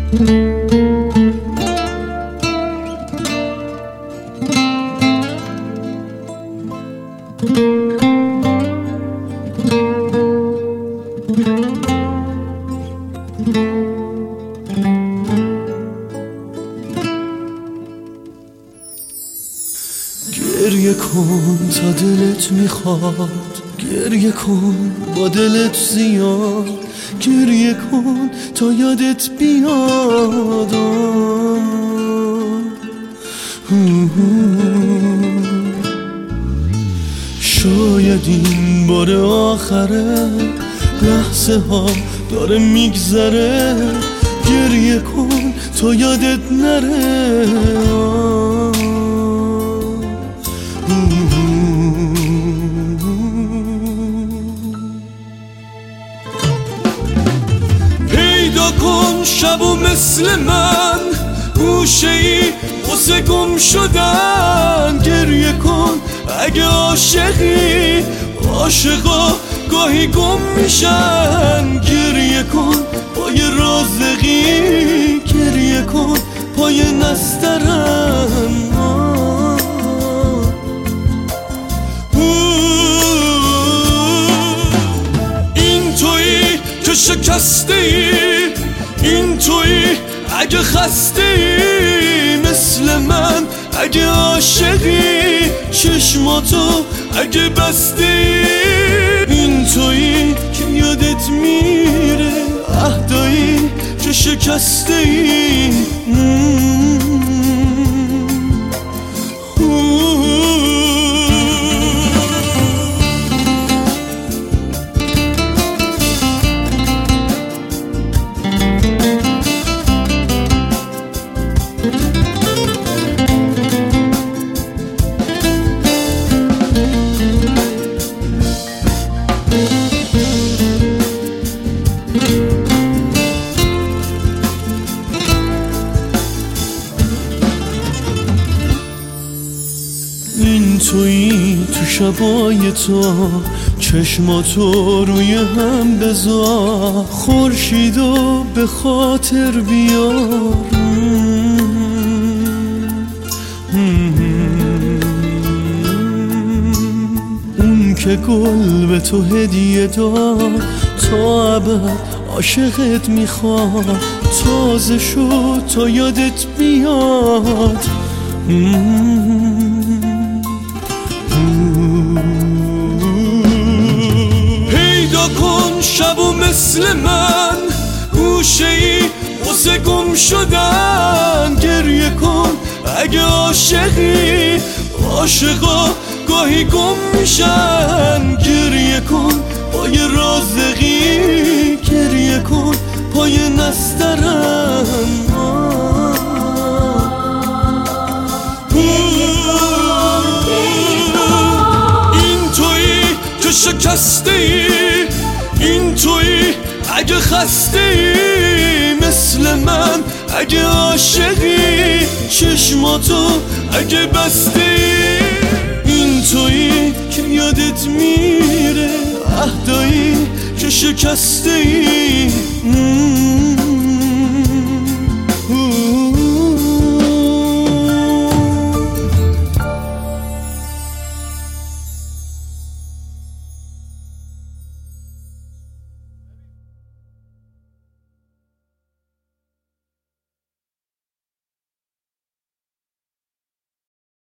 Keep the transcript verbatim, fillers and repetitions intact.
گریه کن تا دلت میخواد، گریه کن با دلت زیاد، گریه کن تا یادت بیاد. شاید این بار آخره، لحظه ها داره میگذره، گریه کن تا یادت نره. پیدا کن شبو مثل من، گوشه ای واسه گم شدن، گریه کن اگه عاشقی، عاشقا گاهی گم میشن. گریه کن پای رازقی، گریه کن پای نسترن. این تویی که شکسته ای، این تویی اگه خسته ای مثل من، اگه عاشقی چشماتو اگه بسته ای. این تویی که یادت میره عهدایی که شکسته ای. این تویی تو شبای تو، چشماتو روی هم بذار، خورشیدو به خاطر بیار. اون که گل به تو هدیه داد، تا ابد عاشقت میخواد، تازه شد تا یادت بیاد. پیدا کن شبو مثل من، گوشه ای واسه گم شدن، گریه کن اگه عاشقی، عاشقا گاهی گم میشن. گریه کن پای رازقی، گریه کن پای نسترن. این تویی که شکسته ای، این تویی اگه خسته ای مثل من، اگه عاشقی چشماتو اگه بسته ای. این تویی که یادت میره عهدایی که شکسته ای.